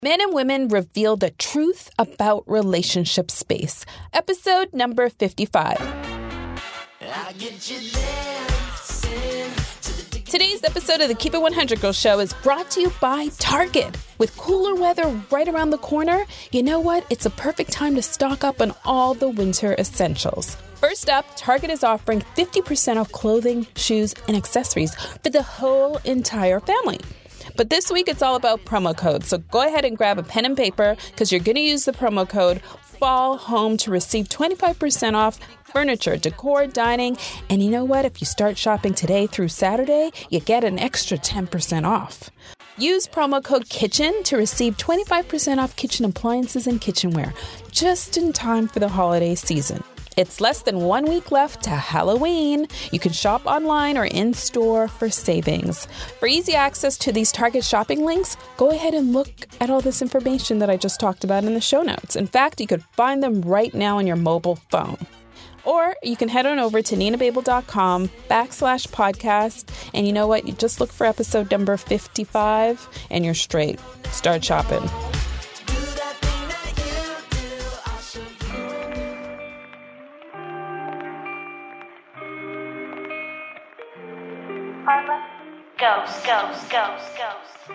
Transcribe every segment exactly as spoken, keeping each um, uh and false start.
Men and women reveal the truth about relationship space. Episode number fifty-five. I get you dancing to the Today's episode of the Keep It one hundred Girl Show is brought to you by Target. With cooler weather right around the corner, you know what? It's a perfect time to stock up on all the winter essentials. First up, Target is offering fifty percent off clothing, shoes, and accessories for the whole entire family. But this week, it's all about promo codes. So go ahead and grab a pen and paper because you're going to use the promo code FALLHOME to receive twenty-five percent off furniture, decor, dining. And you know what? If you start shopping today through Saturday, you get an extra ten percent off. Use promo code KITCHEN to receive twenty-five percent off kitchen appliances and kitchenware just in time for the holiday season. It's less than one week left to Halloween. You can shop online or in-store for savings. For easy access to these Target shopping links, go ahead and look at all this information that I just talked about in the show notes. In fact, you could find them right now on your mobile phone. Or you can head on over to ninababel.com backslash podcast. And you know what? You just look for episode number fifty-five and you're straight. Start shopping. Ghost, ghost, ghost, ghost.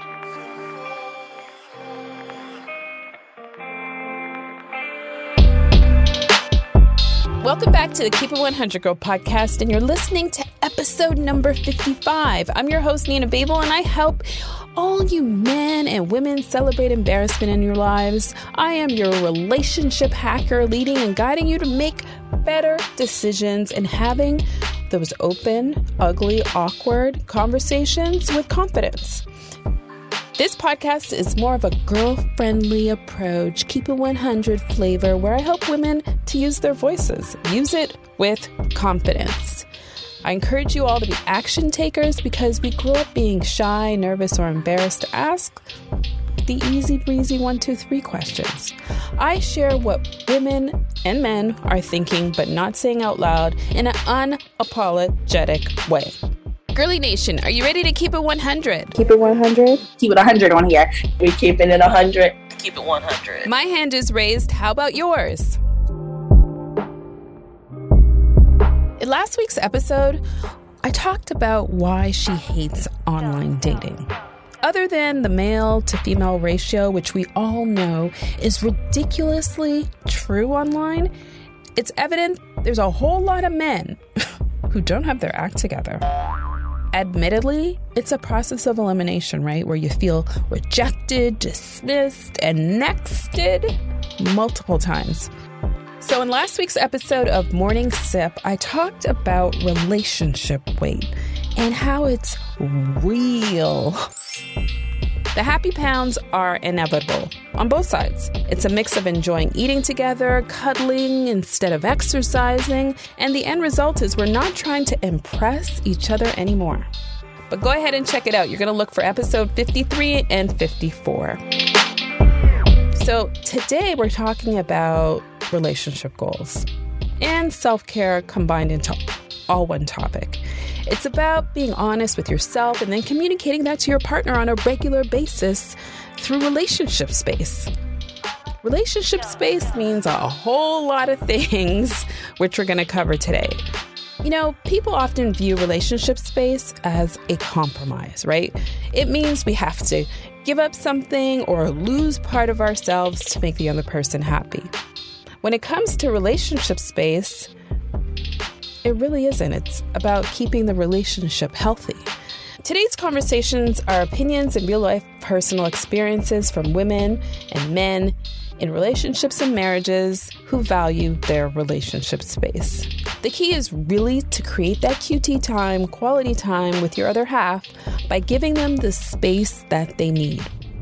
Welcome back to the Keep It one hundred Girl podcast, and you're listening to episode number fifty-five. I'm your host, Nina Babel, and I help all you men and women celebrate embarrassment in your lives. I am your relationship hacker, leading and guiding you to make better decisions and having those open, ugly, awkward conversations with confidence. This podcast is more of a girl-friendly approach, keep it one hundred flavor, where I help women to use their voices, use it with confidence. I encourage you all to be action takers because we grew up being shy, nervous, or embarrassed to ask the easy breezy one, two, three questions. I share what women and men are thinking but not saying out loud in an unapologetic way. Girly Nation, are you ready to keep it one hundred? Keep it one hundred? Keep it one hundred on here. We're keeping it one hundred. Keep it one hundred. My hand is raised. How about yours? In last week's episode, I talked about why she hates online dating. Other than the male to female ratio, which we all know is ridiculously true online, it's evident there's a whole lot of men who don't have their act together. Admittedly, it's a process of elimination, right? Where you feel rejected, dismissed, and nexted multiple times. So in last week's episode of Morning Sip, I talked about relationship weight and how it's real. The happy pounds are inevitable on both sides. It's a mix of enjoying eating together, cuddling instead of exercising, and the end result is we're not trying to impress each other anymore. But go ahead and check it out. You're going to look for episode fifty-three and fifty-four. So today we're talking about relationship goals and self-care combined into all one topic. It's about being honest with yourself and then communicating that to your partner on a regular basis through relationship space. Relationship space means a whole lot of things, which we're going to cover today. You know, people often view relationship space as a compromise, right? It means we have to give up something or lose part of ourselves to make the other person happy. When it comes to relationship space, it really isn't. It's about keeping the relationship healthy. Today's conversations are opinions and real-life personal experiences from women and men in relationships and marriages who value their relationship space. The key is really to create that Q T time, quality time with your other half by giving them the space that they need.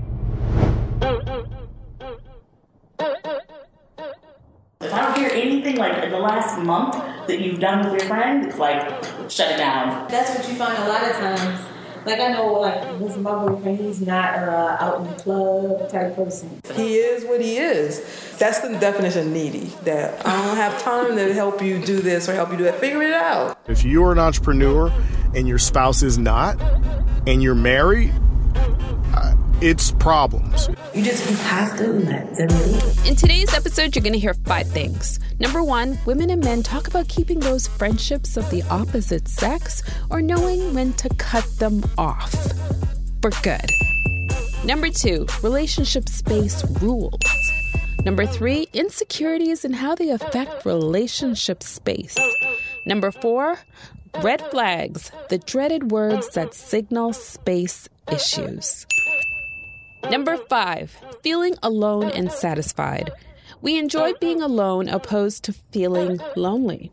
If I don't hear anything like in the last month that you've done with your friend, it's like, shut it down. That's what you find a lot of times. Like, I know, like, with my boyfriend, he's not uh, out in the club type person. He is what he is. That's the definition of needy. That I don't have time to help you do this or help you do that. Figure it out. If you're an entrepreneur and your spouse is not, and you're married, I, its problems. You just you have to let them be. In today's episode, you're going to hear five things. Number one, women and men talk about keeping those friendships of the opposite sex or knowing when to cut them off for good. Number two, relationship space rules. Number three, insecurities and how they affect relationship space. Number four, red flags, the dreaded words that signal space issues. Number five, feeling alone and satisfied. We enjoy being alone opposed to feeling lonely.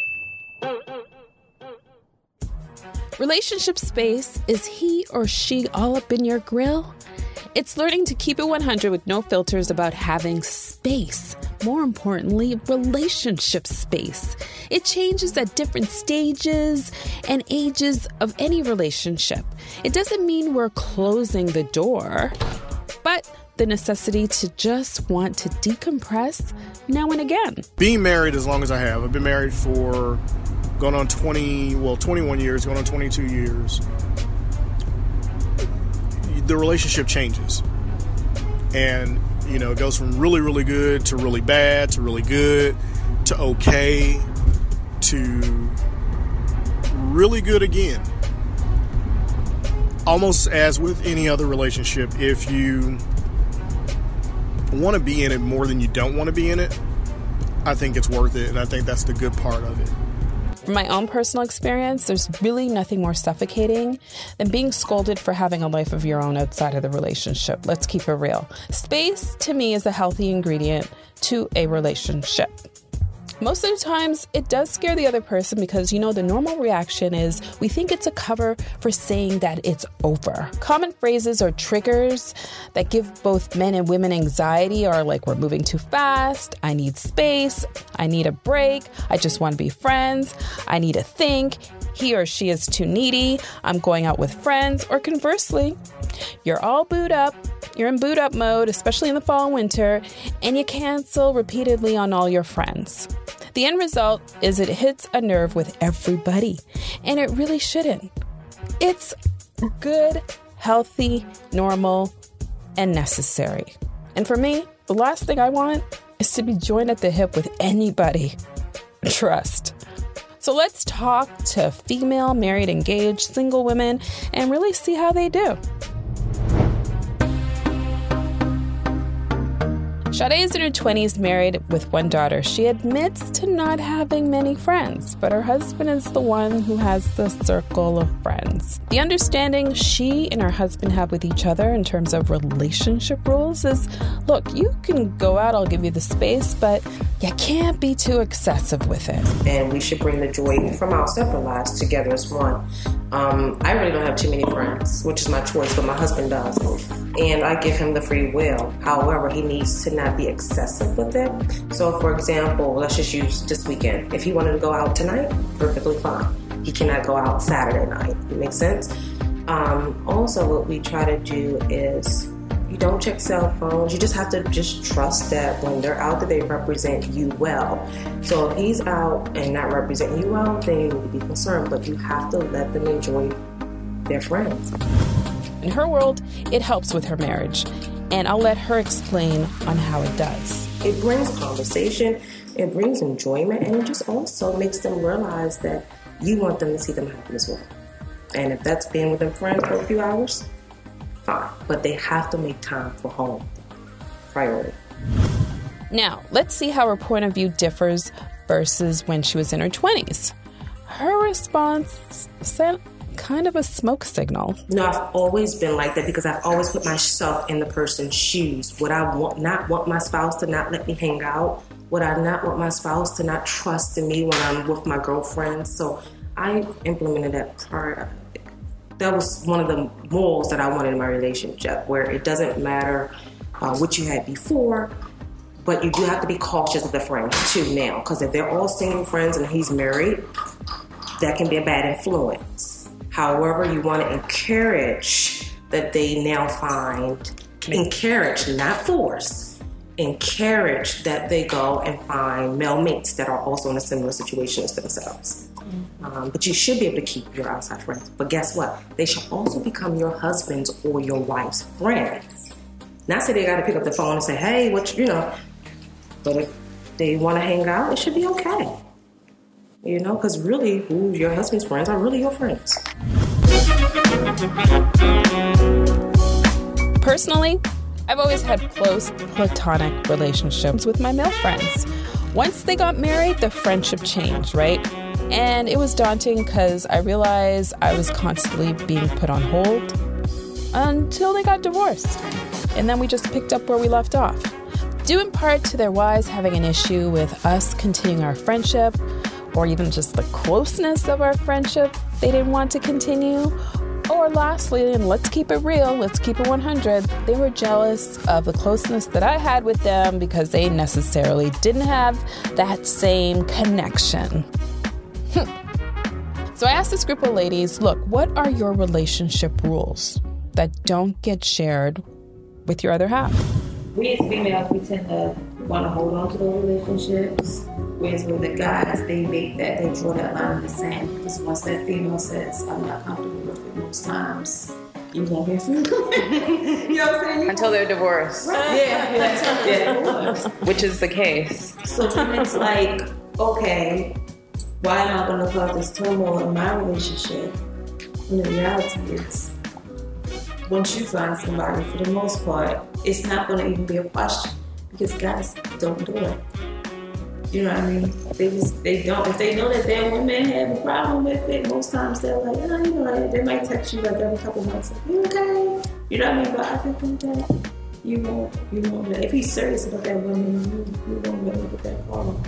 Relationship space, is he or she all up in your grill? It's learning to keep it one hundred with no filters about having space. More importantly, relationship space. It changes at different stages and ages of any relationship. It doesn't mean we're closing the door, but the necessity to just want to decompress now and again. Being married as long as I have, I've been married for going on twenty, well, twenty-one years, going on twenty-two years. The relationship changes. And, you know, it goes from really, really good to really bad to really good to okay to really good again. Almost as with any other relationship, if you want to be in it more than you don't want to be in it, I think it's worth it, and I think that's the good part of it. From my own personal experience, there's really nothing more suffocating than being scolded for having a life of your own outside of the relationship. Let's keep it real. Space, to me, is a healthy ingredient to a relationship. Most of the times, it does scare the other person because, you know, the normal reaction is we think it's a cover for saying that it's over. Common phrases or triggers that give both men and women anxiety are like, we're moving too fast, I need space, I need a break, I just want to be friends, I need to think, he or she is too needy, I'm going out with friends, or conversely, you're all booed up, you're in boot up mode, especially in the fall and winter, and you cancel repeatedly on all your friends. The end result is it hits a nerve with everybody, and it really shouldn't. It's good, healthy, normal, and necessary. And for me, the last thing I want is to be joined at the hip with anybody. Trust. So let's talk to female, married, engaged, single women and really see how they do. Sade is in her twenties, married with one daughter. She admits to not having many friends, but her husband is the one who has the circle of friends. The understanding she and her husband have with each other in terms of relationship rules is, look, you can go out, I'll give you the space, but you can't be too excessive with it. And we should bring the joy from our separate lives together as one. Um, I really don't have too many friends, which is my choice, but my husband does. And I give him the free will. However, he needs to not be excessive with it. So, for example, let's just use this weekend. If he wanted to go out tonight, perfectly fine. He cannot go out Saturday night. It makes sense? Um, also, what we try to do is you don't check cell phones. You just have to just trust that when they're out there, they represent you well. So if he's out and not representing you well, then you need to be concerned. But you have to let them enjoy their friends. In her world, it helps with her marriage. And I'll let her explain on how it does. It brings conversation, it brings enjoyment, and it just also makes them realize that you want them to see them happy as well. And if that's being with their friends for a few hours, fine. But they have to make time for home. Priority. Now, let's see how her point of view differs versus when she was in her twenties. Her response sent kind of a smoke signal. No, I've always been like that because I've always put myself in the person's shoes. Would I want, not want my spouse to not let me hang out? Would I not want my spouse to not trust in me when I'm with my girlfriends? So I implemented that part. That was one of the morals that I wanted in my relationship, where it doesn't matter uh, what you had before, but you do have to be cautious of the friends too now, because if they're all single friends and he's married, that can be a bad influence. However, you want to encourage that they now find, encourage, not force, encourage that they go and find male mates that are also in a similar situation as themselves. Um, but you should be able to keep your outside friends. But guess what? They should also become your husband's or your wife's friends. Not say they got to pick up the phone and say, hey, what, you know. But if they want to hang out, it should be okay. You know, because really, who your husband's friends are really your friends. Personally, I've always had close platonic relationships with my male friends. Once they got married, the friendship changed, right? And it was daunting because I realized I was constantly being put on hold until they got divorced. And then we just picked up where we left off. Due in part to their wives having an issue with us continuing our friendship, or even just the closeness of our friendship they didn't want to continue. Or lastly, and let's keep it real, let's keep it one hundred, they were jealous of the closeness that I had with them because they necessarily didn't have that same connection. So I asked this group of ladies, look, what are your relationship rules that don't get shared with your other half? We as females, we tend to want to hold on to those relationships. Whereas with the guys, they make that, they draw that line in the sand. Because once that female says, I'm not comfortable with it, most times, you won't hear from them. You know what I'm saying? Until they're divorced. Right. Yeah, until they're divorced. Which is the case. So then it's like, okay, why am I going to cause this turmoil in my relationship? When the reality is, once you find somebody, for the most part, it's not going to even be a question. Because guys don't do it. You know what I mean? They just, they don't. If they know that their women have a problem with it, most times they're like, oh, you know, like, they might text you like every couple months, like, you okay? You know what I mean? But I think that you won't, you won't. If he's serious about that woman, you, you won't really get that call.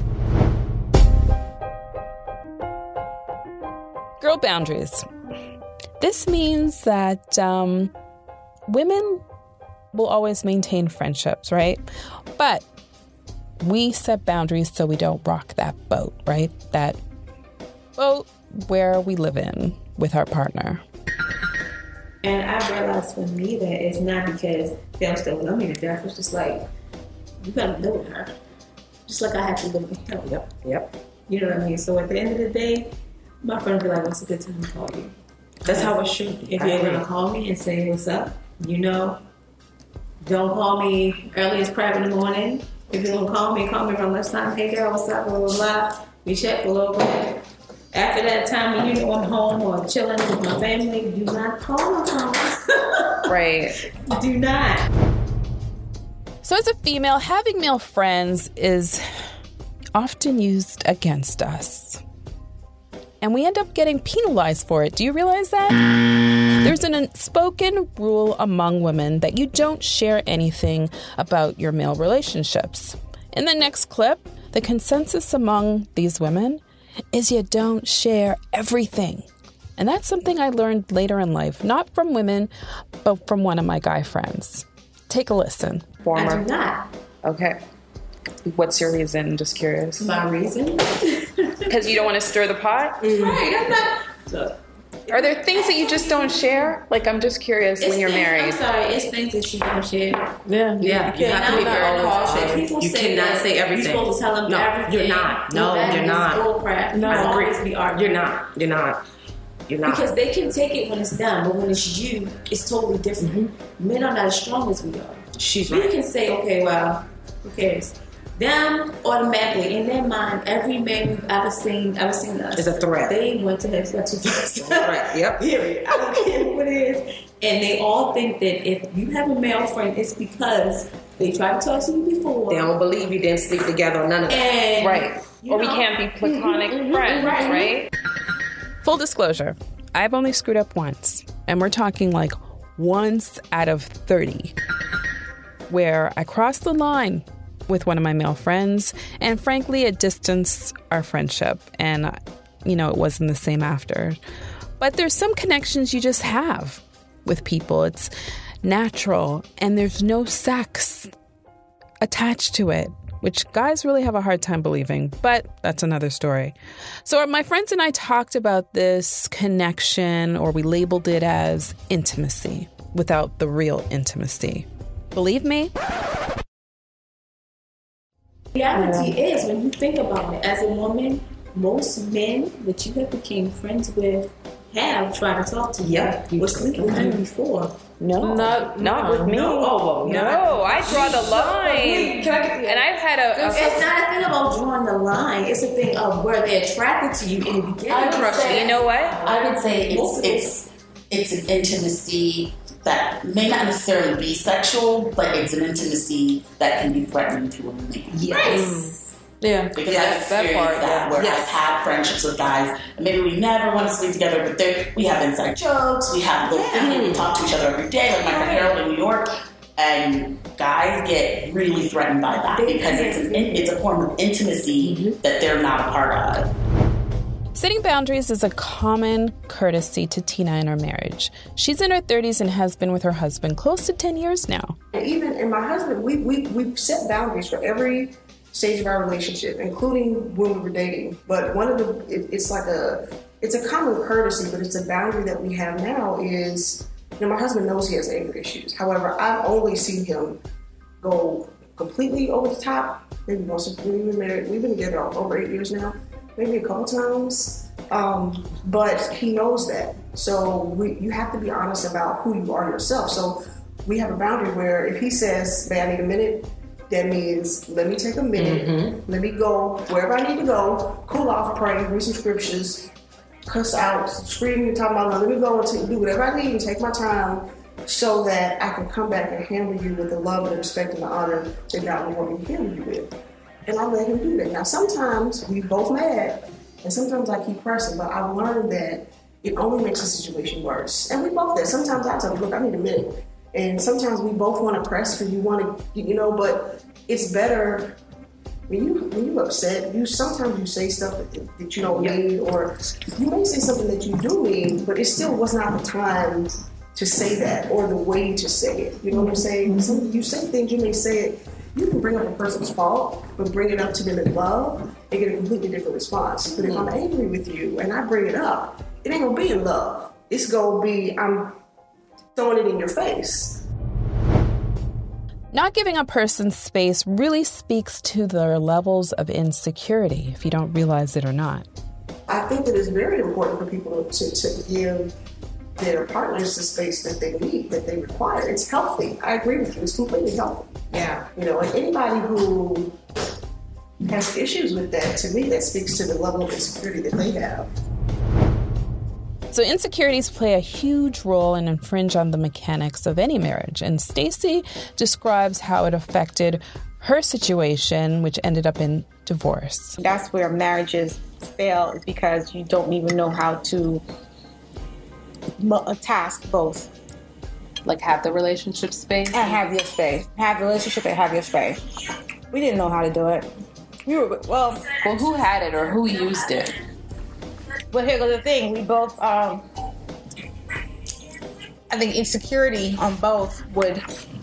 Girl boundaries. This means that um, women will always maintain friendships, right? But we set boundaries so we don't rock that boat, right? That boat where we live in with our partner. And I realized for me that it's not because they don't still love me to death. It's just like, you gotta live with her. Just like I have to live with him. Yep, yep. You know what I mean? So at the end of the day, my friend will be like, what's a good time to call you? That's how it should be. If you're going to call me and say, what's up, you know, don't call me early as crap in the morning. If you're going to call me, call me around lunchtime. Hey, girl, what's up, blah, blah, blah. We chat for a little bit. After that time, when you know I'm home or chilling with my family, do not call my phone. Right. Do not. So as a female, having male friends is often used against us. And we end up getting penalized for it. Do you realize that? There's an unspoken rule among women that you don't share anything about your male relationships. In the next clip, the consensus among these women is you don't share everything. And that's something I learned later in life, not from women, but from one of my guy friends. Take a listen. Former. I do not. Okay. What's your reason? Just curious. My reason? Because you don't want to stir the pot? Mm. Right, I'm not. So, are there things that you just don't share? Like, I'm just curious when you're things, married. I'm sorry, it's things that you don't share. Yeah, Yeah, you, you have to be very cautious. People You say cannot that say everything. You're supposed to tell them no, everything. you're not. No, that you're is not. Bull crap. No, I I agree. always be arguing. You're not. You're not. You're not. Because they can take it when it's them, but when it's you, it's totally different. Mm-hmm. Men are not as strong as we are. She's we right. can say, okay, well, who cares? Them automatically in their mind, every man we've ever seen, ever seen us is a threat. They want to have sex with us. Right. Yep. Period. I don't care who it is, and they all think that if you have a male friend, it's because they tried to talk to you before. They don't believe you didn't sleep together or none of that. And, right. Or know, we can't be platonic mm-hmm, friends, right. right? Full disclosure, I've only screwed up once, and we're talking like once out of thirty, where I crossed the line with one of my male friends, and frankly, it distanced our friendship. And, you know, it wasn't the same after. But there's some connections you just have with people. It's natural, and there's no sex attached to it, which guys really have a hard time believing, but that's another story. So my friends and I talked about this connection, or we labeled it as intimacy, without the real intimacy. Believe me? The reality is, when you think about it, as a woman, most men that you have became friends with have tried to talk to you. Yep. Or sleep with you before. No, Not- not with me. No. Oh, well, no, yeah. I draw the line. Can I get the- And I've had a, a It's not a thing about drawing the line. It's a thing of where they're attracted to you in the beginning. I would crush. say- You know what? I would say it's it's it's an intimacy that may not necessarily be sexual, but it's an intimacy that can be threatening to a man. Yes. Yeah, Because yeah, I've that experienced part. that Yeah. where Yes. I've had friendships with guys, and maybe we never want to sleep together, but then we have inside jokes, we have little Yeah. things, we talk to each other every day, like my friend Harold in New York, and guys get really threatened by that because it's an it's a form of intimacy that they're not a part of. Setting boundaries is a common courtesy to Tina in her marriage. She's in her thirties and has been with her husband close to ten years now. And even and my husband, we we we've set boundaries for every stage of our relationship, including when we were dating. But one of the it, it's like a it's a common courtesy, but it's a boundary that we have now is, you know, my husband knows he has anger issues. However, I've only seen him go completely over the top. Maybe once we've been married, we've been together over eight years now. Maybe a couple times, um, but he knows that. So we, you have to be honest about who you are yourself. So we have a boundary where if he says, "Babe, I need a minute," that means let me take a minute, mm-hmm. let me go wherever I need to go, cool off, pray, read some scriptures, cuss out, scream, and talk about love. Let me go and take, do whatever I need and take my time so that I can come back and handle you with the love and the respect and the honor that God would want me to handle you with. And I let him do that. Now, sometimes we both mad, and sometimes I keep pressing, but I've learned that it only makes the situation worse. And we both did. Sometimes I tell you, look, I need a minute. And sometimes we both want to press because you want to, you know, but it's better when you when you're upset, you sometimes you say stuff that, that you don't mean, or you may say something that you do mean, but it still was not the time to say that or the way to say it. You know what I'm saying? Some, you say things, you may say it, you can bring up a person's fault, but bring it up to them in love and get a completely different response. But if I'm angry with you and I bring it up, it ain't gonna be in love. It's gonna be, I'm throwing it in your face. Not giving a person space really speaks to their levels of insecurity, if you don't realize it or not. I think that it's very important for people to, to give their partners the space that they need, that they require. It's healthy. I agree with you. It's completely healthy. Yeah. You know, and anybody who has issues with that, to me, that speaks to the level of insecurity that they have. So insecurities play a huge role and infringe on the mechanics of any marriage. And Stacey describes how it affected her situation, which ended up in divorce. That's where marriages fail, is because you don't even know how to m- task both. Like have the relationship space? And have your space. Have the relationship and have your space. We didn't know how to do it. We were, well, Well, who had it or who used it? but here goes the thing. We both, um, I think insecurity on both would,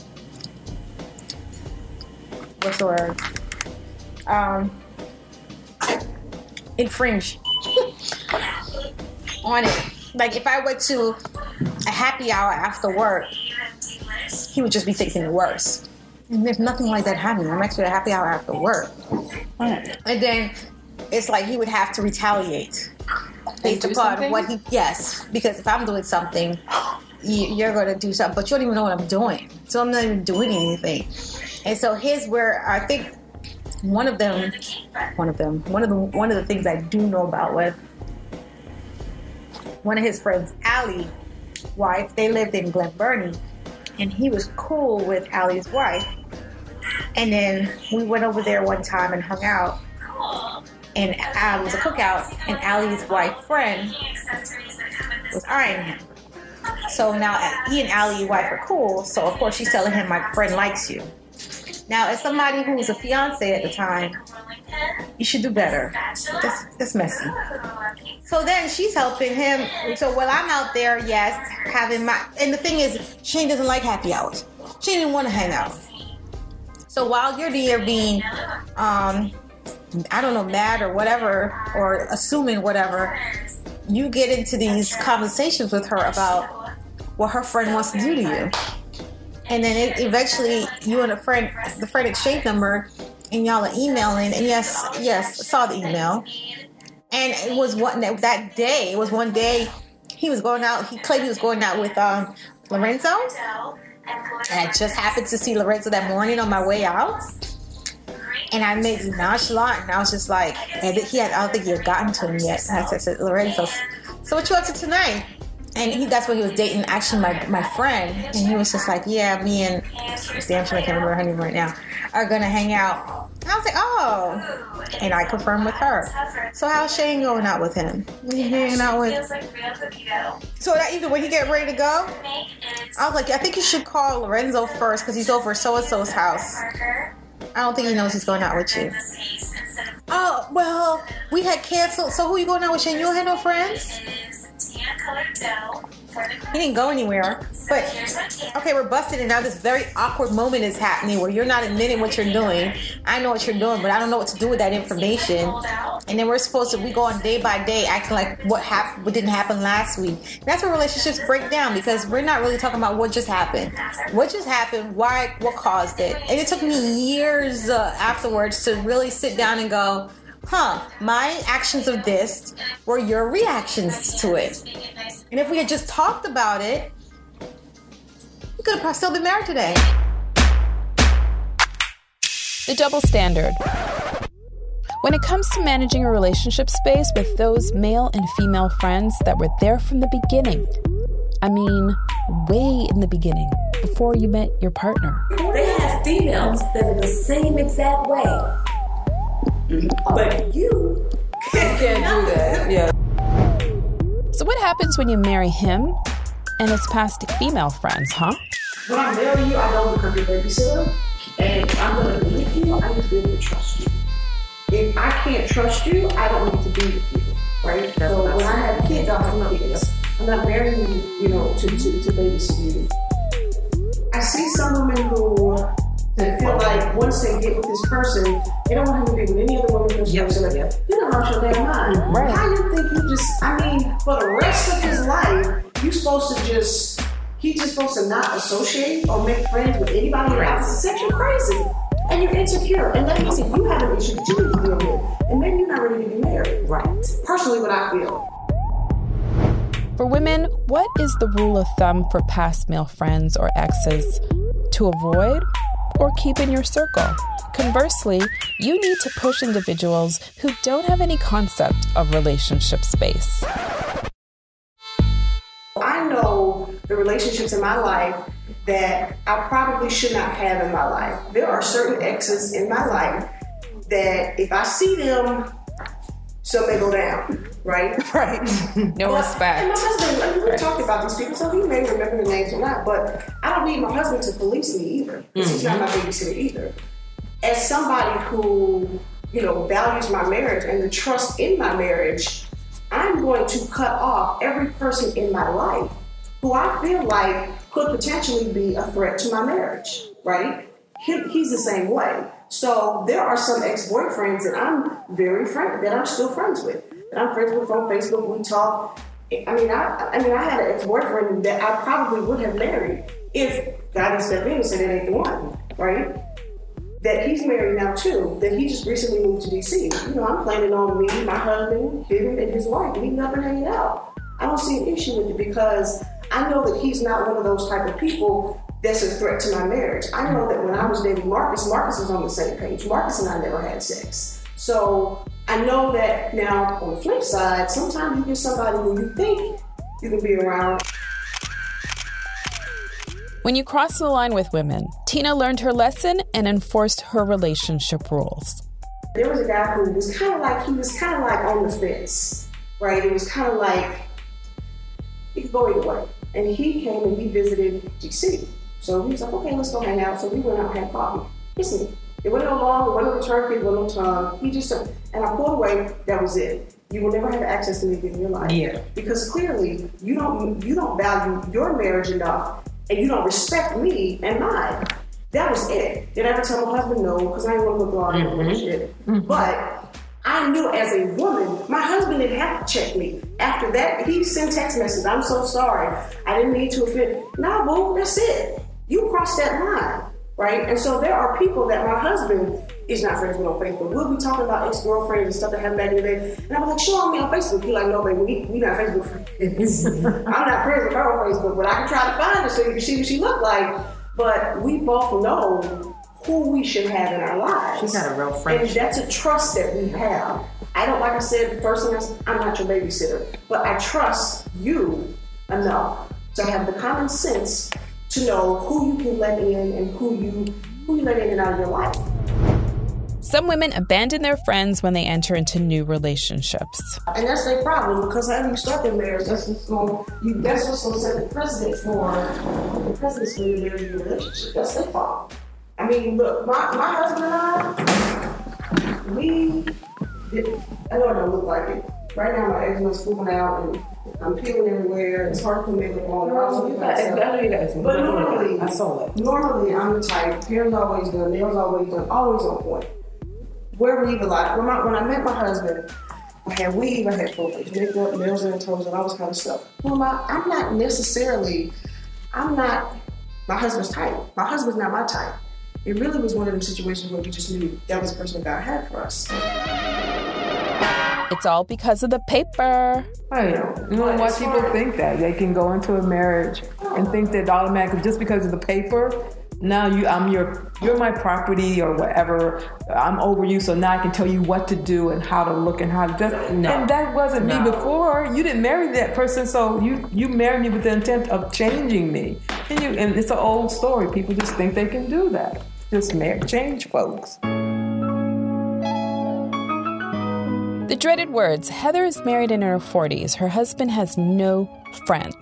what's the word? Um, infringe on it. Like if I went to a happy hour after work, he would just be thinking it worse. And there's nothing like that happening. I'm actually at a happy hour after work. And then it's like he would have to retaliate based do upon something? what he, yes, because if I'm doing something, you, you're going to do something, but you don't even know what I'm doing. So I'm not even doing anything. And so here's where I think one of them, one of them, one of the, one of the things I do know about was one of his friends, Allie, wife, they lived in Glen Burnie, and he was cool with Allie's wife. And then we went over there one time and hung out, and uh, it was a cookout, and Allie's wife friend was eyeing him. So now he and Allie's wife are cool, so of course she's telling him, my friend likes you. Now, as somebody who was a fiance at the time, you should do better. That's, that's messy. So then she's helping him. So while I'm out there, yes, having my... And the thing is, Shane doesn't like happy hours. She didn't want to hang out. So while you're there being, um, I don't know, mad or whatever, or assuming whatever, you get into these conversations with her about what her friend wants to do to you. And then it, eventually, you and a friend, the friend exchange number, and y'all are emailing. And yes, yes, I saw the email. And it was one that day. It was one day he was going out. He claimed he was going out with um, Lorenzo. And I just happened to see Lorenzo that morning on my way out. And I made it nonchalant, and I was just like, and he had, I don't think he had gotten to him yet. And I said, Lorenzo, so what you up to tonight? And he, that's when he was dating actually my, my friend. And he was just like, yeah, me and, damn sure I can't remember her name right now, are going to hang out. And I was like, oh. And I confirmed with her. So how's Shane going out with him? What are you hanging out with? So that even when he get ready to go, I was like, I think you should call Lorenzo first because he's over so-and-so's house. I don't think he knows he's going out with you. Oh, well, we had canceled. So who are you going out with, Shane? You don't have no friends? He didn't go anywhere. But, okay, we're busted, and now this very awkward moment is happening where you're not admitting what you're doing. I know what you're doing, but I don't know what to do with that information. And then we're supposed to, we go on day by day acting like what happened, what didn't happen last week. And that's where relationships break down because we're not really talking about what just happened. What just happened, why, what caused it. And it took me years uh, afterwards to really sit down and go, huh, my actions of this were your reactions to it. And if we had just talked about it, we could have probably still been married today. The double standard. When it comes to managing a relationship space with those male and female friends that were there from the beginning, I mean, way in the beginning, before you met your partner. They have females that are the same exact way. But you can't do that. Yeah. So what happens when you marry him and his past female friends, huh? When I marry you, I don't become your babysitter. And I'm going to be with you. I need to be able to trust you. If I can't trust you, I don't need to be with you. Right? That's so when I have kids, I'll have kids. I'm not marrying you, you know, to, to, to babysit you. I see some women who that feel like once they get with this person, they don't want him to be with any other woman because yep. like, yep. you don't know your damn mind. Right. How you think you just, I mean, for the rest of his life, you supposed to just, he's just supposed to not associate or make friends with anybody right. else. Sex, you're crazy. And you're insecure. And let me see, you have an issue that you need to deal with. And maybe you're not ready to be married. Right. Personally, what I feel. For women, what is the rule of thumb for past male friends or exes to avoid or keep in your circle? Conversely, you need to push individuals who don't have any concept of relationship space. I know the relationships in my life that I probably should not have in my life. There are certain exes in my life that if I see them, something may go down, right? Right. No but, respect. And my husband, I mean, we right. talked about these people, so he may remember the names or not, but I don't need my husband to police me either, because mm-hmm. he's not my babysitter either. As somebody who, you know, values my marriage and the trust in my marriage, I'm going to cut off every person in my life who I feel like could potentially be a threat to my marriage, right? He, he's the same way. So there are some ex-boyfriends that I'm very friend that I'm still friends with. That I'm friends with on Facebook. We talk. I mean, I, I mean, I had an ex-boyfriend that I probably would have married if God had stepped in and said it ain't the one, right? That he's married now too. That he just recently moved to D C. You know, I'm planning on me, my husband, him, and his wife meeting up and hanging out. I don't see an issue with it because I know that he's not one of those type of people that's a threat to my marriage. I know that when I was dating Marcus, Marcus was on the same page. Marcus and I never had sex. So I know that now on the flip side, sometimes you get somebody who you think you can be around. When you cross the line with women, Tina learned her lesson and enforced her relationship rules. There was a guy who was kind of like, he was kind of like on the fence, right? It was kind of like, it could go either way. And he came and he visited D C. So he was like, okay, let's go hang out. So we went out and had coffee. Listen, it wasn't no long, it wasn't no turkey, it wasn't no tongue. He just, and I pulled away, that was it. You will never have access to me again in your life. Yeah. Because clearly, you don't you don't value your marriage enough, and you don't respect me and mine. That was it. Did I ever tell my husband no? Because I didn't want to go through all that mm-hmm. bullshit. Mm-hmm. But I knew as a woman, my husband didn't have to check me. After that, he sent text messages, I'm so sorry. I didn't mean to offend. Nah, boo, that's it. You crossed that line. right? And so there are people that my husband is not friends with on Facebook. We'll be talking about ex-girlfriends and stuff that happened back in the day. And I'm like, show on me on Facebook. He's like, no, baby, we, we not Facebook friends. I'm not friends with her on Facebook, but I can try to find her so you can see what she looked like. But we both know who we should have in our lives. She's got a real friendship. And that's a trust that we have. I don't, like I said, the first thing is, I'm not your babysitter, but I trust you enough to have the common sense to know who you can let in and who you who you let in and out of your life. Some women abandon their friends when they enter into new relationships. And that's their problem, because how you start their marriage, that's what's going you that's what's gonna set the precedent for the precedent for your marriage and your relationship. That's their fault. I mean, look, my, my husband and I, we did, I know it don't look like it. Right now my eczema's flipping out and I'm peeling everywhere. It's hard to put makeup on. No, you got eczema. But normally, I saw that. Normally, I'm the type, hair's always done, nails always done, always on point. Wear weave a lot. When, my, when I met my husband, I had weave, I had full face makeup, nails and toes, and all this kind of stuff. Well, my, I'm not necessarily, I'm not my husband's type. My husband's not my type. It really was one of them situations where we just knew that was the person that God had for us. It's all because of the paper. I know. You know why people think that. They can go into a marriage and think that automatically, just because of the paper, now you, I'm your, you're my property or whatever. I'm over you, so now I can tell you what to do and how to look and how to just. No. And that wasn't no. me before. You didn't marry that person, so you you married me with the intent of changing me. And, you, and it's an old story. People just think they can do that. Just marry, change folks. The dreaded words. Heather is married in her forties. Her husband has no friends.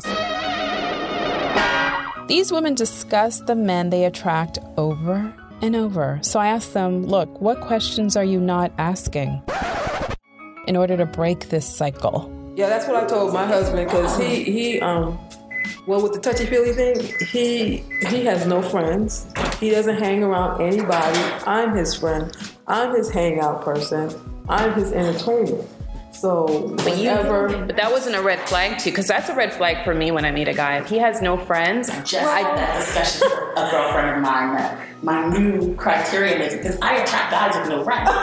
These women discuss the men they attract over and over. So I asked them, look, what questions are you not asking in order to break this cycle? Yeah, that's what I told my husband, because he, he, um, well, with the touchy-feely thing, he, he has no friends. He doesn't hang around anybody. I'm his friend. I'm his hangout person. I'm his entertainment. So but, you, whenever, but that wasn't a red flag too, because that's a red flag for me when I meet a guy. If he has no friends, I just had that discussion with a girlfriend of mine that my new criterion is because I attract guys with no friends.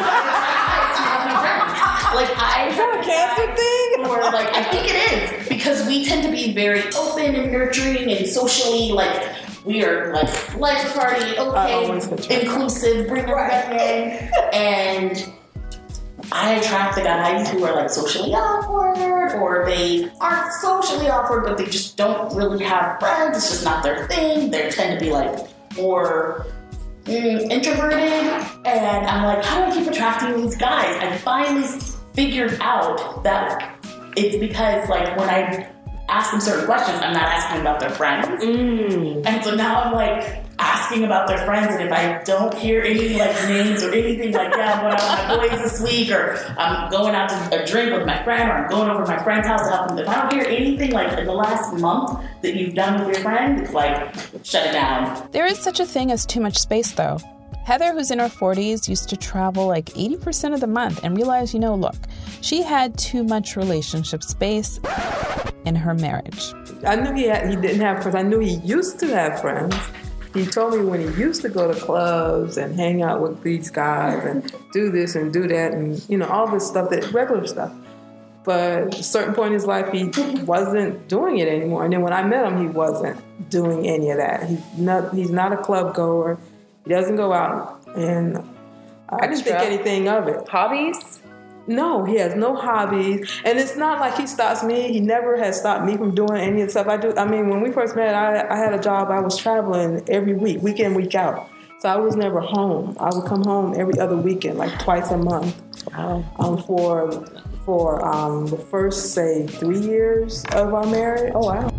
Like I is that a cancer thing? Or like I think it is, because we tend to be very open and nurturing and socially like we are like life party, okay, inclusive, bring everybody in, and I attract the guys who are like socially awkward, or they aren't socially awkward, but they just don't really have friends. It's just not their thing. They tend to be like more mm, introverted. And I'm like, how do I keep attracting these guys? I finally figured out that it's because like when I ask them certain questions, I'm not asking about their friends. Mm. And so now I'm like asking about their friends, and if I don't hear any like names or anything like yeah, I'm going out with my boys this week, or I'm going out to a drink with my friend, or I'm going over to my friend's house to help them. If I don't hear anything like in the last month that you've done with your friend, it's like shut it down. There is such a thing as too much space though. Heather, who's in her forties, used to travel like eighty percent of the month and realized, you know, look, she had too much relationship space in her marriage. I knew he had, he didn't have friends. I knew he used to have friends. He told me when he used to go to clubs and hang out with these guys and do this and do that and, you know, all this stuff, that regular stuff. But at a certain point in his life, he wasn't doing it anymore. And then when I met him, he wasn't doing any of that. He's not, he's not a club goer. He doesn't go out. And I didn't think anything of it. Hobbies? No, he has no hobbies. And it's not like he stops me. He never has stopped me from doing any of the stuff I do. I mean, when we first met, I, I had a job. I was traveling every week, week in, week out. So I was never home. I would come home every other weekend, like twice a month. Wow. Um, for for um, the first, say, three years of our marriage. Oh, wow.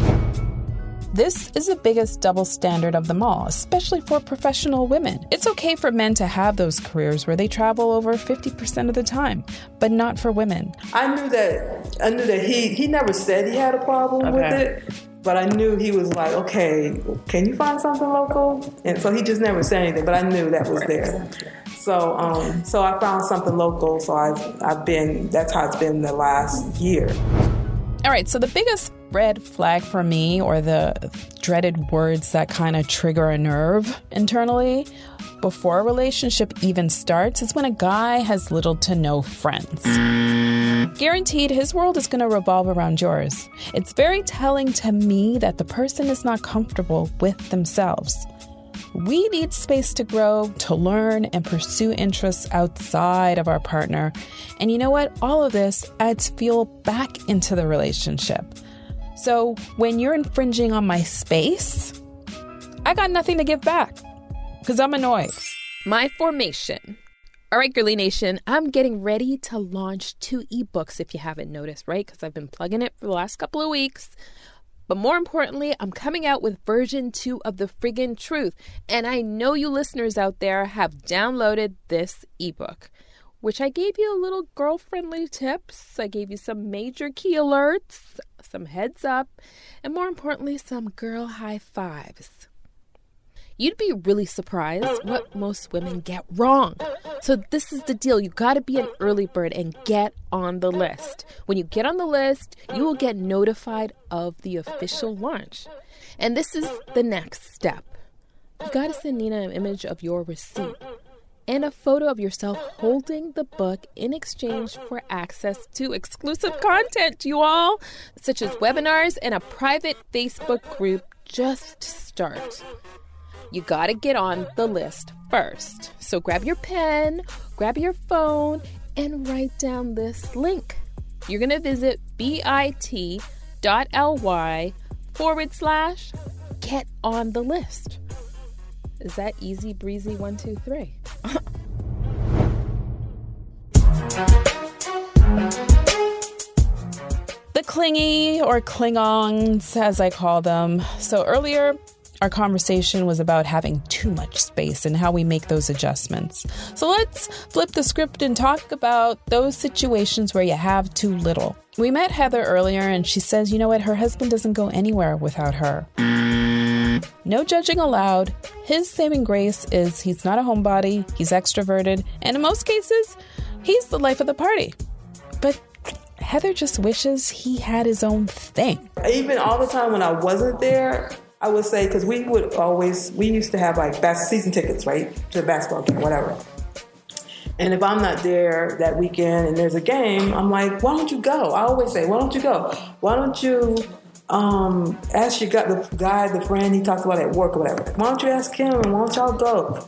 This is the biggest double standard of them all, especially for professional women. It's okay for men to have those careers where they travel over fifty percent of the time, but not for women. I knew that I knew that he, he never said he had a problem okay. with it, but I knew he was like, okay, can you find something local? And so he just never said anything, but I knew that was there. So um, so I found something local, so I've, I've been, that's how it's been the last year. All right, so the biggest red flag for me, or the dreaded words that kind of trigger a nerve internally before a relationship even starts, is when a guy has little to no friends. Guaranteed, his world is going to revolve around yours. It's very telling to me that the person is not comfortable with themselves. We need space to grow, to learn, and pursue interests outside of our partner. And you know what? All of this adds fuel back into the relationship. So when you're infringing on my space, I got nothing to give back because I'm annoyed. My formation. All right, Girly Nation, I'm getting ready to launch two ebooks if you haven't noticed, right? Because I've been plugging it for the last couple of weeks. But more importantly, I'm coming out with version two of The Friggin' Truth. And I know you listeners out there have downloaded this ebook, which I gave you a little girl-friendly tips. I gave you some major key alerts, some heads up, and more importantly, some girl high fives. You'd be really surprised what most women get wrong. So this is the deal. You got to be an early bird and get on the list. When you get on the list, you will get notified of the official launch. And this is the next step. You got to send Nina an image of your receipt and a photo of yourself holding the book in exchange for access to exclusive content, you all, such as webinars and a private Facebook group just to start. You got to get on the list first. So grab your pen, grab your phone, and write down this link. You're going to visit bit.ly forward slash get on the list. Is that easy breezy one, two, three? The clingy, or Klingons, as I call them. So earlier, our conversation was about having too much space and how we make those adjustments. So let's flip the script and talk about those situations where you have too little. We met Heather earlier, and she says, you know what, her husband doesn't go anywhere without her. No judging allowed. His saving grace is he's not a homebody, he's extroverted, and in most cases, he's the life of the party. But Heather just wishes he had his own thing. Even all the time when I wasn't there, I would say, because we would always, we used to have like bas- season tickets, right? To the basketball game, whatever. And if I'm not there that weekend and there's a game, I'm like, why don't you go? I always say, why don't you go? Why don't you um, ask your guy, the guy, the friend he talked about at work or whatever. Why don't you ask him and why don't y'all go?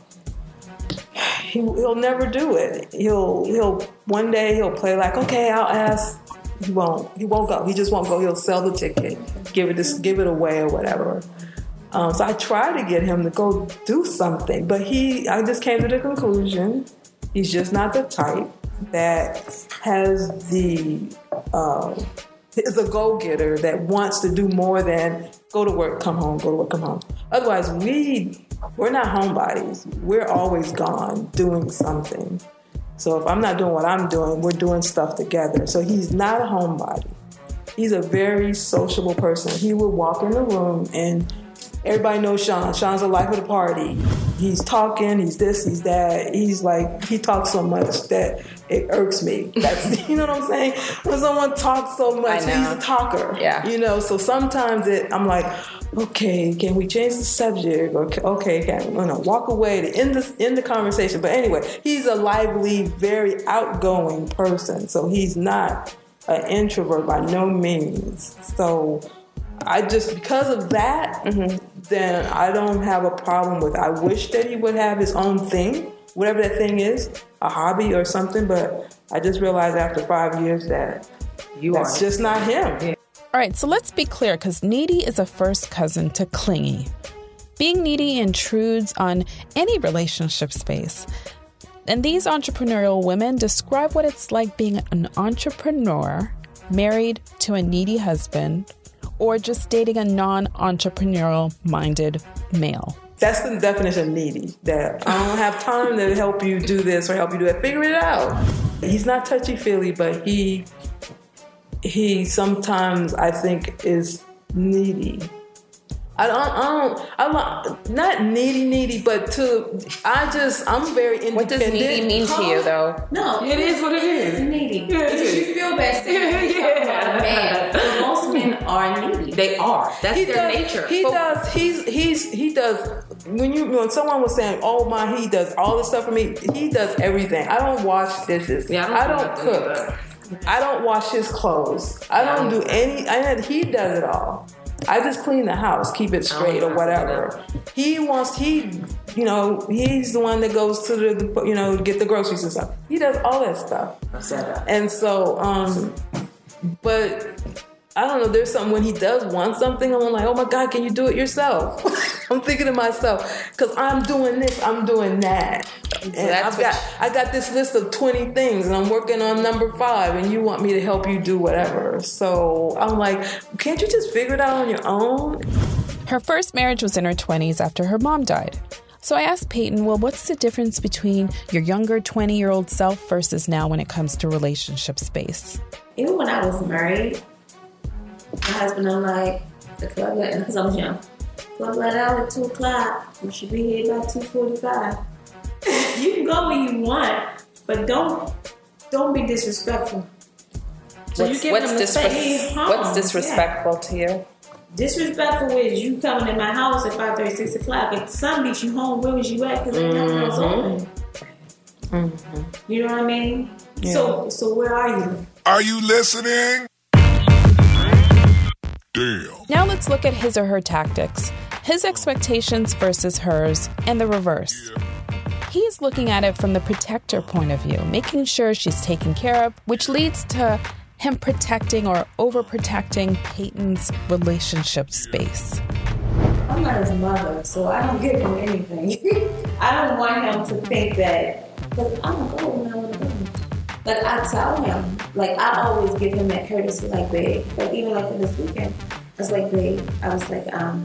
He, he'll never do it. He'll, he'll, one day he'll play like, okay, I'll ask. He won't. He won't go. He just won't go. He'll sell the ticket, give it, this, give it away or whatever. Um, so I try to get him to go do something, but he, I just came to the conclusion he's just not the type that has the, uh, is a go-getter that wants to do more than go to work, come home, go to work, come home. Otherwise, we, we're not homebodies. We're always gone doing something. So if I'm not doing what I'm doing, we're doing stuff together. So he's not a homebody. He's a very sociable person. He would walk in the room and everybody knows Sean. Sean's the life of the party. He's talking, he's this, he's that. He's like, he talks so much that it irks me. That's, you know what I'm saying? When someone talks so much, he's a talker. Yeah. You know, so sometimes it, I'm like, okay, can we change the subject? Or okay, can you know, walk away to end the end the conversation. But anyway, he's a lively, very outgoing person. So he's not an introvert by no means. So I just, because of that, mm-hmm. then I don't have a problem with it. I wish that he would have his own thing, whatever that thing is, a hobby or something. But I just realized after five years that you that's are. just not him. Yeah. All right, so let's be clear, because needy is a first cousin to clingy. Being needy intrudes on any relationship space. And these entrepreneurial women describe what it's like being an entrepreneur, married to a needy husband, or just dating a non-entrepreneurial minded male. That's the definition of needy, that I don't have time to help you do this or help you do that. Figure it out. He's not touchy-feely, but he... He sometimes, I think, is needy. I don't, I don't, I'm not, not needy, needy, but to, I just, I'm very independent. What does needy mean to you, though? No, it is what it is. It's needy. Yeah, it because is. you feel bad saying yeah. man. But most men are needy. They are. That's he their does, nature. He But- does. He's he's he does. When you when someone was saying, "Oh my," he does all this stuff for me. He does everything. I don't wash dishes. Yeah, I don't, I don't cook. I don't wash his clothes. I don't do any. I he does it all. I just clean the house, keep it straight or whatever. He wants he, you know, he's the one that goes to the, you know, get the groceries and stuff. He does all that stuff. And so, um, but I don't know. There's something when he does want something, I'm like, oh my God, can you do it yourself? I'm thinking to myself, because I'm doing this, I'm doing that. And I've got, I got this list of twenty things, and I'm working on number five, and you want me to help you do whatever. So I'm like, can't you just figure it out on your own? Her first marriage was in her twenties after her mom died. So I asked Peyton, well, what's the difference between your younger twenty-year-old self versus now when it comes to relationship space? Even when I was married, my husband, I'm like, the club let, because I was young, club let out at two o'clock. You should be here by two forty-five. You can go where you want, but don't don't be disrespectful. So what's, you what's, them to disres- stay home. what's disrespectful yeah. to you? Disrespectful is you coming in my house at five thirty, six o'clock. If the sun beats you home, where was you at? Because mm-hmm. nothing was open. Mm-hmm. You know what I mean? Yeah. So, so where are you? Are you listening? Damn. Now let's look at his or her tactics, his expectations versus hers, and the reverse. Yeah. He's looking at it from the protector point of view, making sure she's taken care of, which leads to him protecting or overprotecting Peyton's relationship space. I'm not his mother, so I don't give him anything. I don't want him to think that, because I'm going to go when I want to go. Like, I tell him, like, I always give him that courtesy, like, babe. Like, even like for this weekend, I was like, babe, I was like, um,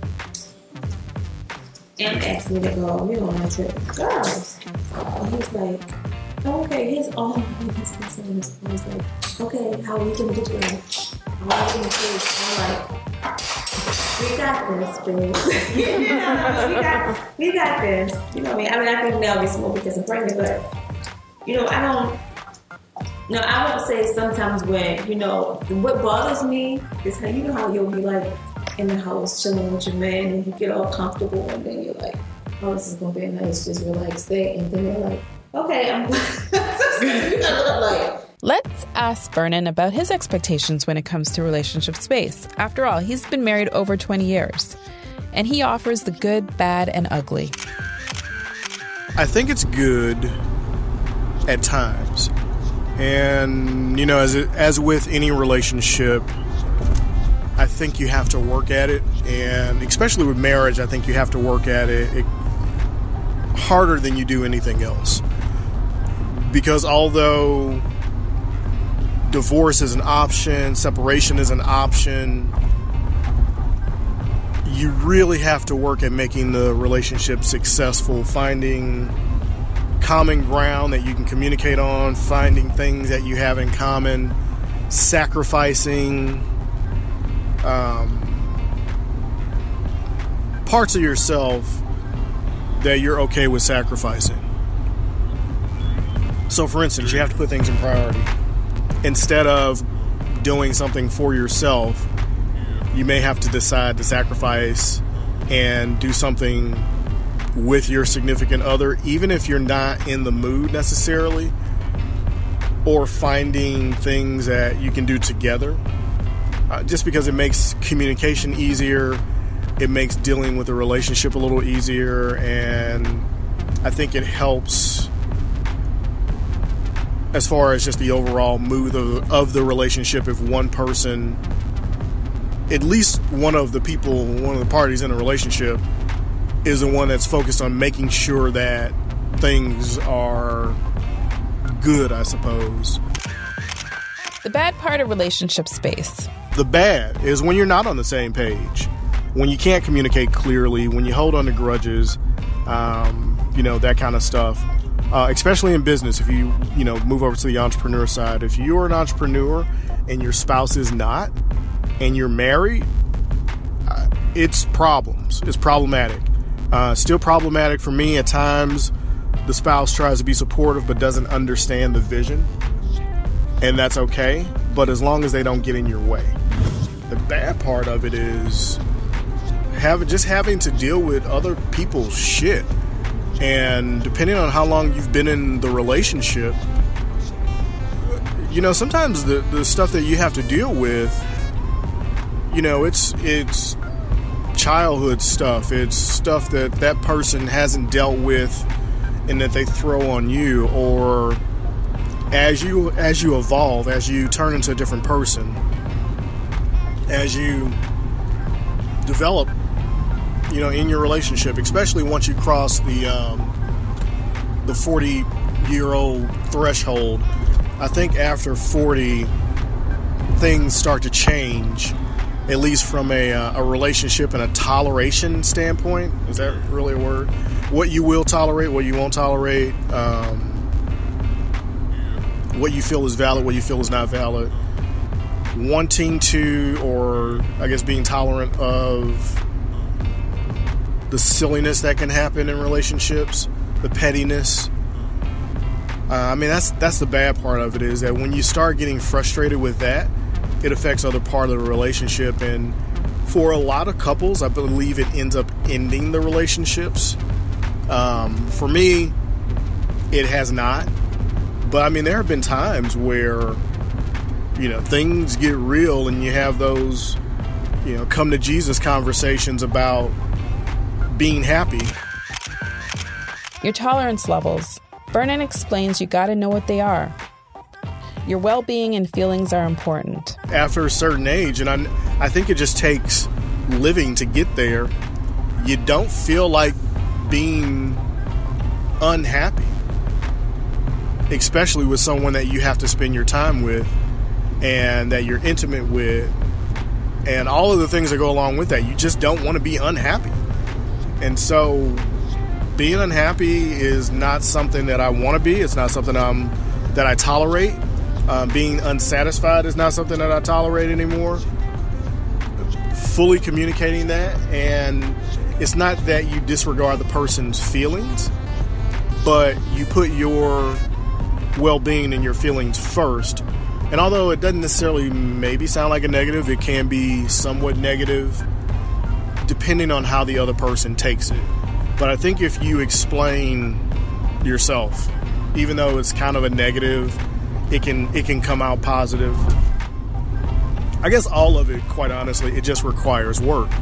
Aunt asked me to go, you know, on a trip with girls. And he's like, oh, okay, his all his concern is, I was like, okay, how are we gonna get there? How are we gonna get I'm like, we got this, babe. you know, we got, we got this. You know what I mean? I mean, I think now it's more because I'm pregnant, but, you know, I don't, no, I would say sometimes when, you know, what bothers me is how, you know how you'll be like, in the house chilling with your man and you get all comfortable and then you're like, oh, this is gonna be a nice just relaxed day, and then you're like, okay, I'm like. Let's ask Vernon about his expectations when it comes to relationship space. After all, he's been married over twenty years, and he offers the good, bad, and ugly. I think it's good at times, and you know, as it, as with any relationship, I think you have to work at it, and especially with marriage, I think you have to work at it, it harder than you do anything else. Because although divorce is an option, separation is an option, you really have to work at making the relationship successful, finding common ground that you can communicate on, finding things that you have in common, sacrificing Um, parts of yourself that you're okay with sacrificing. So for instance, you have to put things in priority. Instead of doing something for yourself, you may have to decide to sacrifice and do something with your significant other, even if you're not in the mood necessarily, or finding things that you can do together. Uh, just because it makes communication easier, it makes dealing with a relationship a little easier, and I think it helps as far as just the overall mood of, of the relationship if one person, at least one of the people, one of the parties in a relationship, is the one that's focused on making sure that things are good, I suppose. The bad part of relationship space. The bad is when you're not on the same page, when you can't communicate clearly, when you hold on to grudges, um, you know, that kind of stuff. Uh, especially in business, if you, you know, move over to the entrepreneur side. If you're an entrepreneur and your spouse is not, and you're married, uh, it's problems. It's problematic. Uh, still problematic for me at times. The spouse tries to be supportive but doesn't understand the vision, and that's okay. But as long as they don't get in your way. The bad part of it is having just having to deal with other people's shit, and depending on how long you've been in the relationship, you know, sometimes the the stuff that you have to deal with, you know, it's it's childhood stuff. It's stuff that that person hasn't dealt with and that they throw on you, or as you as you evolve, as you turn into a different person, as you develop, you know, in your relationship, especially once you cross the um, the forty year old threshold. I think after forty, things start to change, at least from a, uh, a relationship and a toleration standpoint. Is that really a word? What you will tolerate, what you won't tolerate, um, what you feel is valid, what you feel is not valid. Wanting to, or I guess being tolerant of the silliness that can happen in relationships, the pettiness. Uh, I mean, that's that's the bad part of it, is that when you start getting frustrated with that, it affects other part of the relationship. And for a lot of couples, I believe it ends up ending the relationships. Um, for me, it has not. But I mean, there have been times where, you know, things get real and you have those, you know, come to Jesus conversations about being happy. Your tolerance levels. Vernon explains you gotta know what they are. Your well-being and feelings are important. After a certain age, and I, I think it just takes living to get there, you don't feel like being unhappy. Especially with someone that you have to spend your time with and that you're intimate with, and all of the things that go along with that. You just don't want to be unhappy. And so being unhappy is not something that I want to be. It's not something I'm, that I tolerate. Um, being unsatisfied is not something that I tolerate anymore. Fully communicating that, and it's not that you disregard the person's feelings, but you put your well-being and your feelings first. And although it doesn't necessarily maybe sound like a negative, it can be somewhat negative depending on how the other person takes it. But I think if you explain yourself, even though it's kind of a negative, it can it can come out positive. I guess all of it, quite honestly, it just requires work.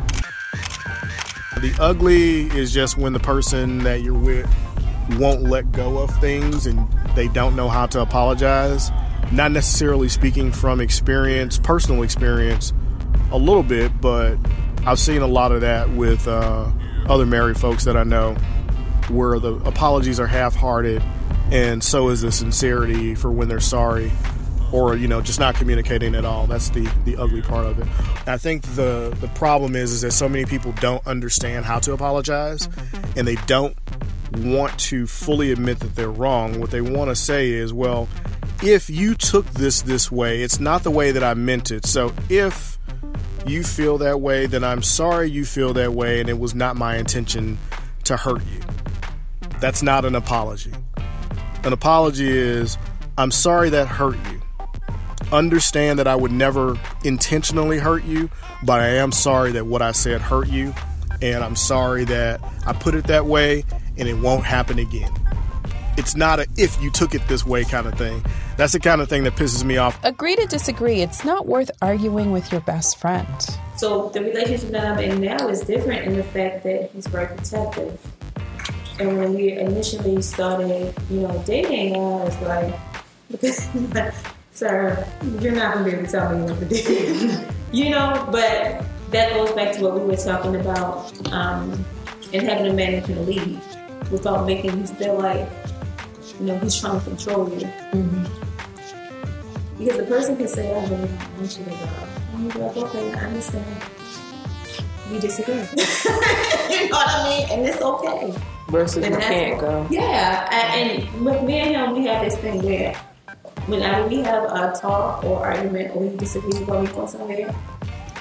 The ugly is just when the person that you're with won't let go of things and they don't know how to apologize. Not necessarily speaking from experience, personal experience, a little bit, but I've seen a lot of that with uh, other married folks that I know, where the apologies are half-hearted, and so is the sincerity for when they're sorry, or, you know, just not communicating at all. That's the, the ugly part of it. I think the, the problem is, is that so many people don't understand how to apologize, and they don't want to fully admit that they're wrong. What they want to say is, well, if you took this this way, it's not the way that I meant it. So if you feel that way, then I'm sorry you feel that way, and it was not my intention to hurt you. That's not an apology. An apology is, I'm sorry that hurt you. Understand that I would never intentionally hurt you, but I am sorry that what I said hurt you, and I'm sorry that I put it that way, and it won't happen again. It's not a if you took it this way kind of thing. That's the kind of thing that pisses me off. Agree to disagree. It's not worth arguing with your best friend. So the relationship that I'm in now is different in the fact that he's very protective. And when we initially started, you know, dating, I was like, sir, you're not going to be able to tell me what to do. You know, but that goes back to what we were talking about, um, and having a man that can lead without making you feel like, you know, he's trying to control you. Mm-hmm. Because the person can say, I really want you to go. And you're like, okay, I understand. We disagree. You know what I mean? And it's okay. Versus and you can't go. Yeah. And, and with me and him, we have this thing where whenever we have a talk or argument or we disagree before we go somewhere,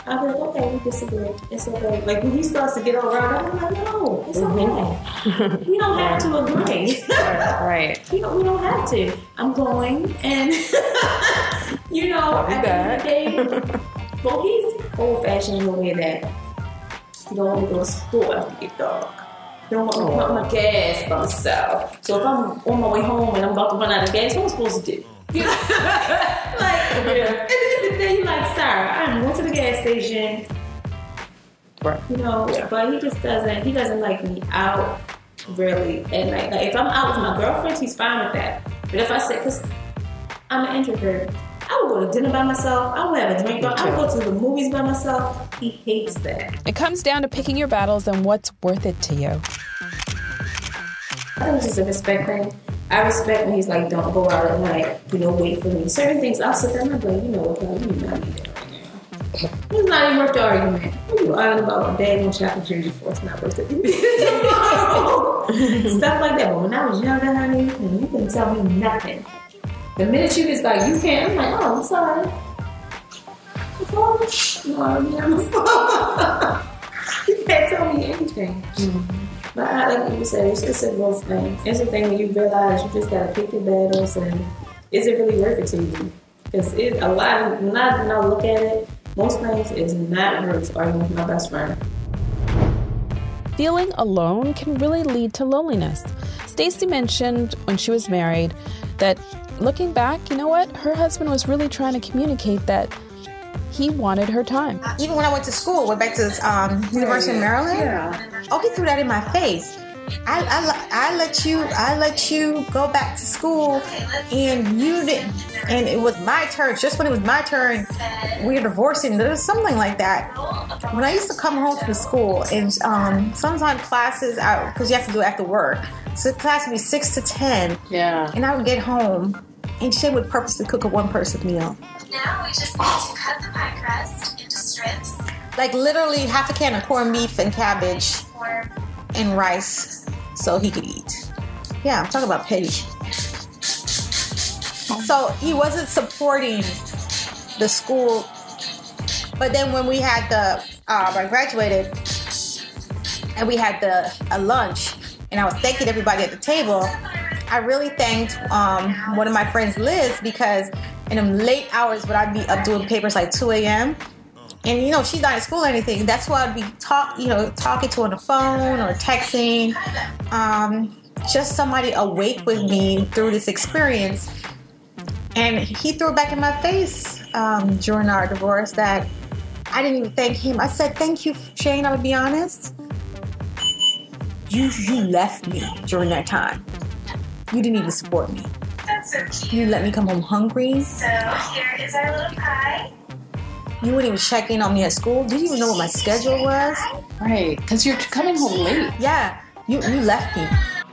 I'll be like, okay, we disagree. It's okay. Like when he starts to get all around, I'm like, no, it's mm-hmm. okay. We don't have to agree. Right. We don't, we don't have to. I'm going, and you know, at the end of the day, well, he's old fashioned in the way that you don't want me to go to school after you get dark. You don't want me to pump my gas by myself. So if I'm on my way home and I'm about to run out of gas, what am I supposed to do? You know? Like, at the end of the day, you're like, sorry, I'm going to the gas station. Right. You know, yeah. But he just doesn't, he doesn't like me out really at night. Like, if I'm out with my girlfriends, he's fine with that. But if I say, because I'm an introvert, I would go to dinner by myself. I would have a drink. I would go to the movies by myself. He hates that. It comes down to picking your battles and what's worth it to you. I think it's just a respect thing. I respect when he's like, don't go out at night. You know, wait for me. Certain things, I'll sit there and I'll be like, you know what, you do not need that right now. It's not even worth the argument. What are you arguing about a bag on chocolate ginger for? It's not worth it. Stuff like that. But when I was younger, honey, you couldn't tell me nothing. The minute you was like, you can't, I'm like, oh, I'm sorry. No, yeah, you can't tell me anything. Mm-hmm. But I, like you said, it's, it's a growth thing. It's a thing when you realize you just gotta pick your battles and is it really worth it to you? Because it a lot of, when I, when I look at it, most things is not worth arguing with my best friend. Feeling alone can really lead to loneliness. Stacey mentioned when she was married that looking back, you know what? Her husband was really trying to communicate that he wanted her time. Even when I went to school, went back to um, University of Maryland. Yeah. Oh, he threw that in my face. I, I, I let you I let you go back to school, and you didn't. And it was my turn. Just when it was my turn, we were divorcing. There was something like that. When I used to come home from school, and um, sometimes classes out because you have to do it after work. So class would be six to ten. Yeah. And I would get home, and she would purposely cook a one-person meal. Now we just need to cut the pie crust into strips. Like literally half a can of corned beef and cabbage and rice so he could eat. Yeah, I'm talking about petty. So he wasn't supporting the school. But then when we had the, uh, I graduated and we had the a lunch and I was thanking everybody at the table, I really thanked um, one of my friends, Liz, because in them late hours when I'd be up doing papers like two a.m. and you know she's not at school or anything, that's why I'd be talk, you know, talking to her on the phone or texting. Um, just somebody awake with me through this experience, and he threw it back in my face um, during our divorce that I didn't even thank him. I said, "Thank you, Shane. I would be honest. You you left me during that time. You didn't even support me. That's so cute. You let me come home hungry. So here is our little pie. You wouldn't even check in on me at school. Did you even know what my schedule was? Right, because you're coming home late. Yeah, you, you left me."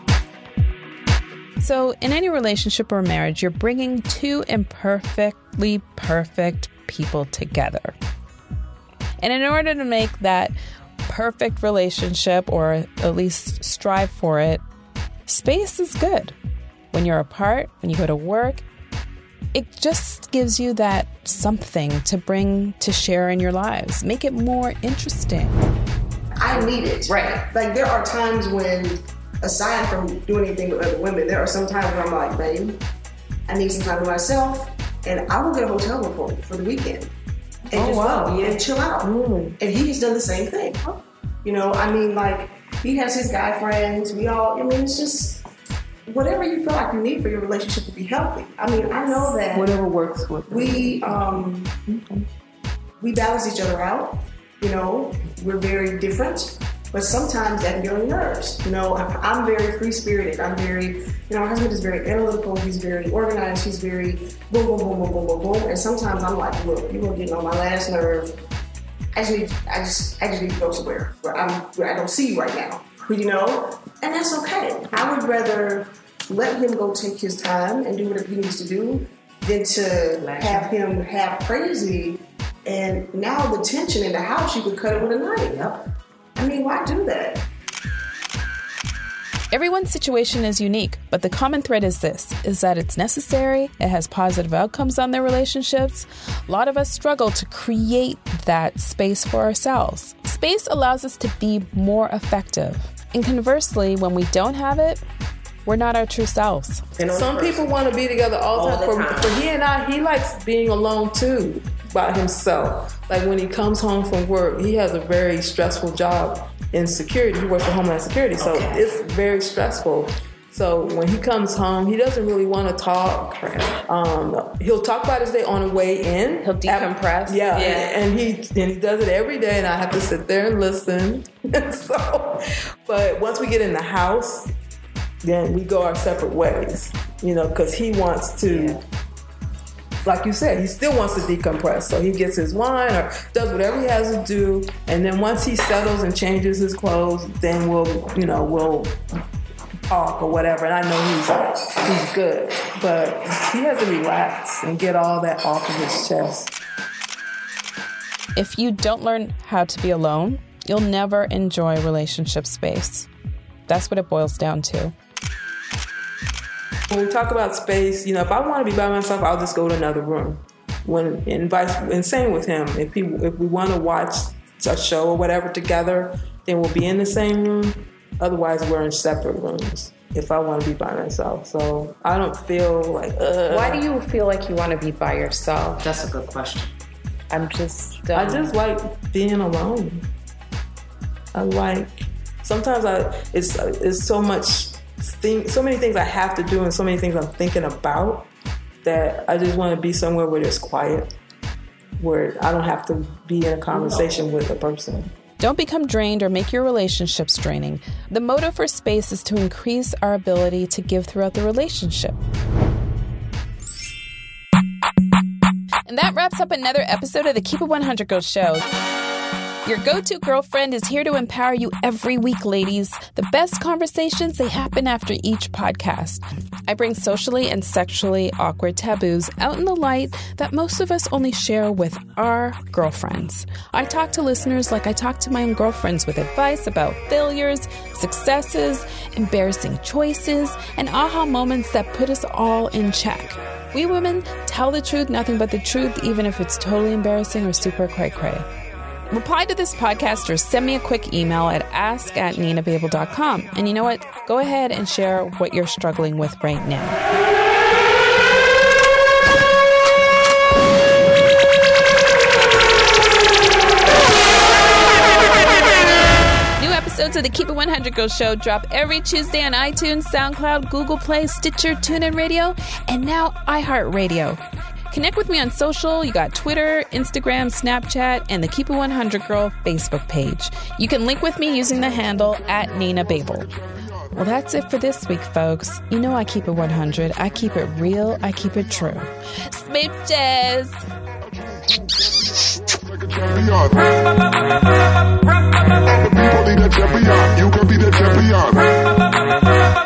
So in any relationship or marriage, you're bringing two imperfectly perfect people together. And in order to make that perfect relationship, or at least strive for it, space is good. When you're apart, when you go to work, it just gives you that something to bring to share in your lives. Make it more interesting. I need it. Right. Like there are times when, aside from doing anything with other women, there are some times where I'm like, babe, I need some time to myself, and I will get a hotel room for, for the weekend. And Oh, just wow. go and chill out. Mm. And he has done the same thing. You know, I mean, like, he has his guy friends. We all, I mean, it's just whatever you feel like you need for your relationship to be healthy. I mean, I know that Whatever works with them. we um, we balance each other out. You know, we're very different, but sometimes that can get on your nerves. You know, I'm very free spirited. I'm very, you know, my husband is very analytical. He's very organized. He's very boom, boom, boom, boom, boom, boom, boom. And sometimes I'm like, look, you're gonna get on my last nerve. I just need, I just, I just need to go somewhere where I'm, where I don't see you right now. You know, and that's okay. I would rather let him go take his time and do whatever he needs to do than to have him have crazy. And now the tension in the house, you could cut it with a knife. Yep. I mean, why do that? Everyone's situation is unique, but the common thread is this, is that it's necessary, it has positive outcomes on their relationships. A lot of us struggle to create that space for ourselves. Space allows us to be more effective. And conversely, when we don't have it, we're not our true selves. Some people want to be together all, all the time. time. For, for he and I, he likes being alone too, by himself. Like when he comes home from work, he has a very stressful job in security. He works for Homeland Security, so okay. It's very stressful. So when he comes home, he doesn't really want to talk. Um, he'll talk about his day on the way in. He'll decompress. At, yeah, yeah. And, and he and he does it every day, and I have to sit there and listen. so, but once we get in the house, then we go our separate ways. You know, because he wants to. Yeah. Like you said, he still wants to decompress. So he gets his wine or does whatever he has to do. And then once he settles and changes his clothes, then we'll, you know, we'll talk or whatever. And I know he's he's good. But he has to relax and get all that off of his chest. If you don't learn how to be alone, you'll never enjoy relationship space. That's what it boils down to. When we talk about space, you know, if I want to be by myself, I'll just go to another room. When and vice and same with him. If he if we want to watch a show or whatever together, then we'll be in the same room. Otherwise, we're in separate rooms. If I want to be by myself, so I don't feel like. Ugh. Why do you feel like you want to be by yourself? That's a good question. I'm just. Um, I just like being alone. I like. Sometimes I it's it's so much. Thing, so many things I have to do and so many things I'm thinking about that I just want to be somewhere where there's quiet, where I don't have to be in a conversation with a person. Don't become drained or make your relationships draining. The motto for space is to increase our ability to give throughout the relationship. And that wraps up another episode of the Keep It one hundred Girl Show. Your go-to girlfriend is here to empower you every week, ladies. The best conversations, they happen after each podcast. I bring socially and sexually awkward taboos out in the light that most of us only share with our girlfriends. I talk to listeners like I talk to my own girlfriends with advice about failures, successes, embarrassing choices, and aha moments that put us all in check. We women tell the truth, nothing but the truth, even if it's totally embarrassing or super cray-cray. Reply to this podcast or send me a quick email at ask at nina babel dot com. And you know what? Go ahead and share what you're struggling with right now. New episodes of the Keep It one hundred Girl Show drop every Tuesday on iTunes, SoundCloud, Google Play, Stitcher, TuneIn Radio, and now iHeartRadio. Connect with me on social. You got Twitter, Instagram, Snapchat, and the Keep It one hundred Girl Facebook page. You can link with me using the handle at Nina Babel. Well, that's it for this week, folks. You know I keep it one hundred. I keep it real. I keep it true. Smooches! You can be the champion.